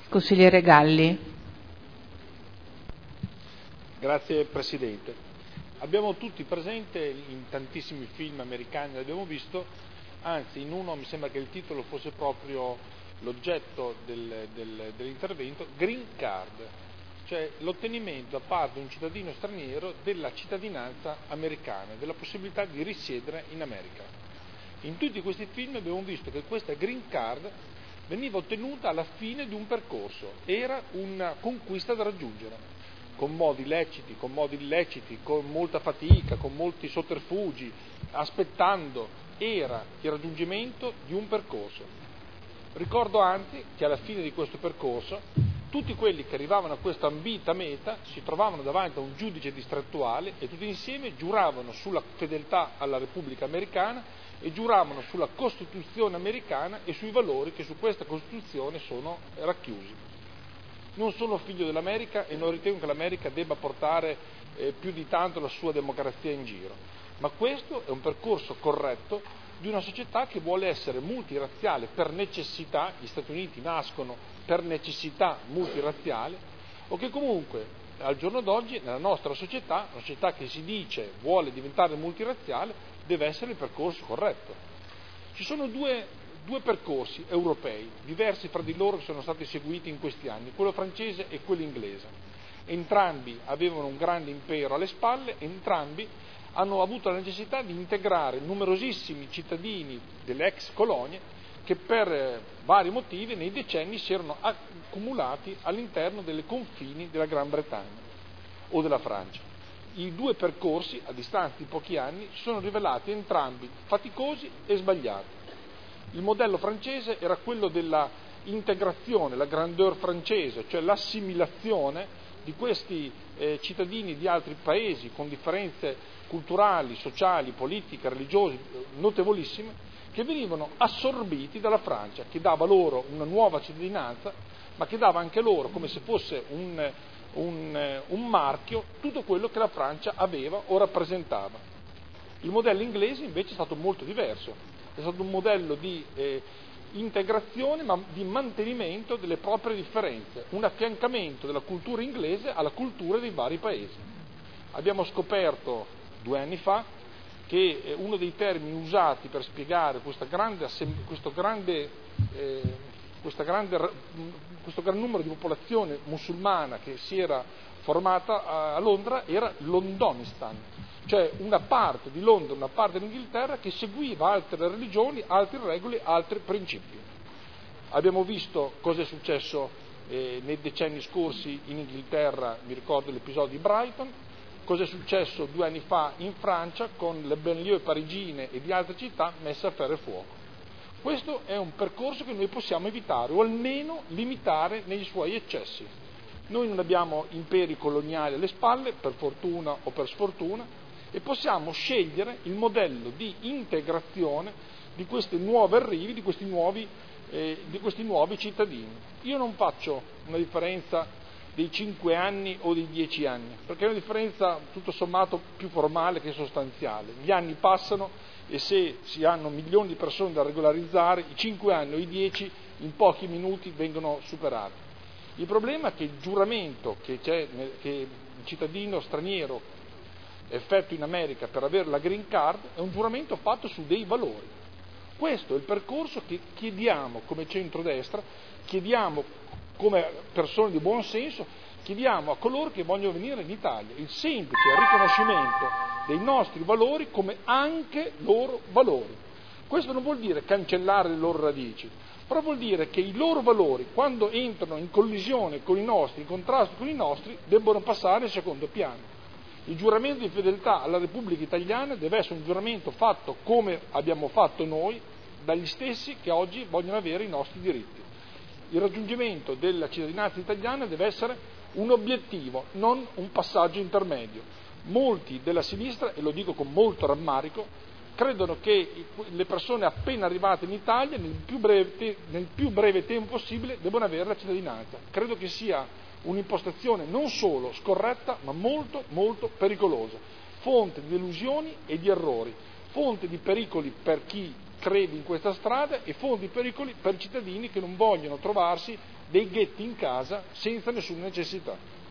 Consigliere Galli. Grazie Presidente. Abbiamo tutti presente in tantissimi film americani, l'abbiamo visto, anzi in uno mi sembra che il titolo fosse proprio l'oggetto dell'intervento, Green Card, cioè l'ottenimento da parte di un cittadino straniero della cittadinanza americana, della possibilità di risiedere in America. In tutti questi film abbiamo visto che questa Green Card veniva ottenuta alla fine di un percorso, era una conquista da raggiungere, con modi leciti, con modi illeciti, con molta fatica, con molti sotterfugi, aspettando, era il raggiungimento di un percorso. Ricordo anche che alla fine di questo percorso tutti quelli che arrivavano a questa ambita meta si trovavano davanti a un giudice distrettuale e tutti insieme giuravano sulla fedeltà alla Repubblica Americana e giuravano sulla Costituzione americana e sui valori che su questa Costituzione sono racchiusi. Non sono figlio dell'America e non ritengo che l'America debba portare più di tanto la sua democrazia in giro, ma questo è un percorso corretto di una società che vuole essere multirazziale per necessità. Gli Stati Uniti nascono per necessità multirazziale, o che comunque al giorno d'oggi nella nostra società, una società che si dice vuole diventare multirazziale, deve essere il percorso corretto. Ci sono due percorsi europei, diversi fra di loro, che sono stati seguiti in questi anni, quello francese e quello inglese. Entrambi avevano un grande impero alle spalle, entrambi hanno avuto la necessità di integrare numerosissimi cittadini delle ex colonie che per vari motivi nei decenni si erano accumulati all'interno dei confini della Gran Bretagna o della Francia. I due percorsi, a distanza di pochi anni, si sono rivelati entrambi faticosi e sbagliati. Il modello francese era quello della integrazione, la grandeur francese, cioè l'assimilazione di questi cittadini di altri paesi con differenze culturali, sociali, politiche, religiose notevolissime, che venivano assorbiti dalla Francia, che dava loro una nuova cittadinanza, ma che dava anche loro, come se fosse un marchio, tutto quello che la Francia aveva o rappresentava. Il modello inglese invece è stato molto diverso, è stato un modello di integrazione ma di mantenimento delle proprie differenze, un affiancamento della cultura inglese alla cultura dei vari paesi. Abbiamo scoperto 2 anni fa che uno dei termini usati per spiegare questo gran numero di popolazione musulmana che si era formata a Londra era Londonistan, cioè una parte di Londra, una parte dell'Inghilterra che seguiva altre religioni, altre regole, altri principi. Abbiamo visto cosa è successo nei decenni scorsi in Inghilterra, mi ricordo l'episodio di Brighton, cosa è successo 2 anni fa in Francia con le banlieue parigine e di altre città messe a ferro e fuoco. Questo è un percorso che noi possiamo evitare o almeno limitare nei suoi eccessi. Noi non abbiamo imperi coloniali alle spalle, per fortuna o per sfortuna, e possiamo scegliere il modello di integrazione di questi nuovi arrivi, di questi nuovi cittadini. Io non faccio una differenza dei 5 anni o dei 10 anni, perché è una differenza tutto sommato più formale che sostanziale. Gli anni passano e se si hanno milioni di persone da regolarizzare, i 5 anni o i 10 in pochi minuti vengono superati. Il problema è che il giuramento che il cittadino straniero effettua in America per avere la Green Card è un giuramento fatto su dei valori. Questo è il percorso che chiediamo come centrodestra, chiediamo come persone di buon senso, chiediamo a coloro che vogliono venire in Italia il semplice riconoscimento dei nostri valori come anche loro valori. Questo non vuol dire cancellare le loro radici, però vuol dire che i loro valori, quando entrano in collisione con i nostri, in contrasto con i nostri, debbono passare in secondo piano. Il giuramento di fedeltà alla Repubblica Italiana deve essere un giuramento fatto come abbiamo fatto noi, dagli stessi che oggi vogliono avere i nostri diritti. Il raggiungimento della cittadinanza italiana deve essere un obiettivo, non un passaggio intermedio. Molti della sinistra, e lo dico con molto rammarico, credono che le persone appena arrivate in Italia nel più breve tempo possibile debbano avere la cittadinanza. Credo che sia un'impostazione non solo scorretta ma molto molto pericolosa, fonte di delusioni e di errori, fonte di pericoli per chi credi in questa strada e fondi pericoli per i cittadini che non vogliono trovarsi dei ghetti in casa senza nessuna necessità.